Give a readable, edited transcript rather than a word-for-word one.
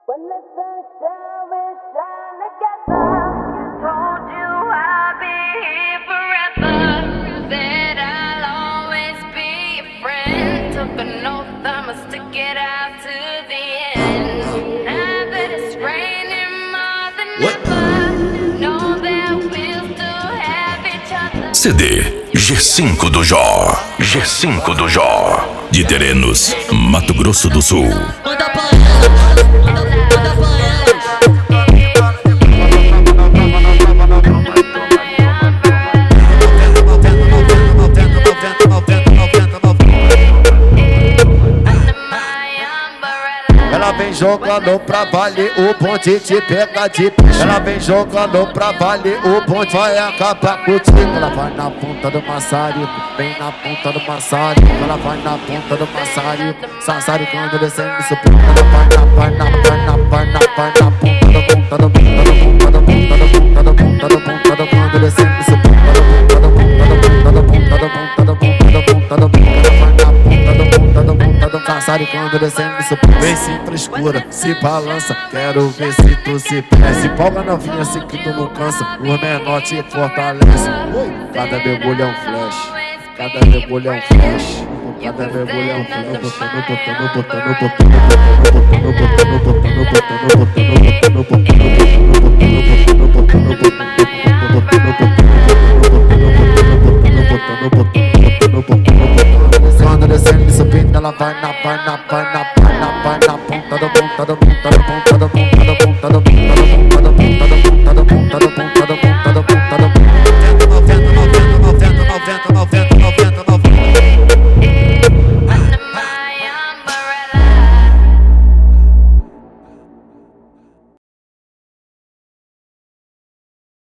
When the sunshine will shine together, told you I'll be here forever. Said I'll always be your friend. Took an oath, I'ma stick it out to the end. Now that it's raining more than ever, know that we'll still have each other. CD G5 do Jó. G5 do Jó. De Terenos, Mato Grosso do Sul. Manda pra ela, manda pra ela. Ela vem jogando pra valer, o bonde te pega de peixe. Ela vem jogando pra valer, o bonde vai acabar contigo. Ela vai na ponta do maçarico, vem na ponta do maçarico. Ela vai na ponta do maçarico, sassaricando, descendo, subindo. Ela vai na ponta do ponta do ponta do ponta do ponta do ponta do ponta do ponta do ponta, descendo, subindo. Ela vai na ponta do ponta do ponta do ponta do ponta do ponta. Ela vai na ponta do ponta do ponta do sassaricando, descendo, subindo. Vem sem frescura, se balança, quero ver se tu se pé. Se empolga novinha, assim que tu não cansa, o menor te fortalece. Cada mergulho é um flash, cada mergulho é um flash. Cada mergulho é um flash. Botando, botando, botando, botando, botando, botando, botando, botando, botando, botando, descendo, subindo, ela vai na ponta do ponta do ponta do ponta do ponta do ponta do ponta do ponta do ponta.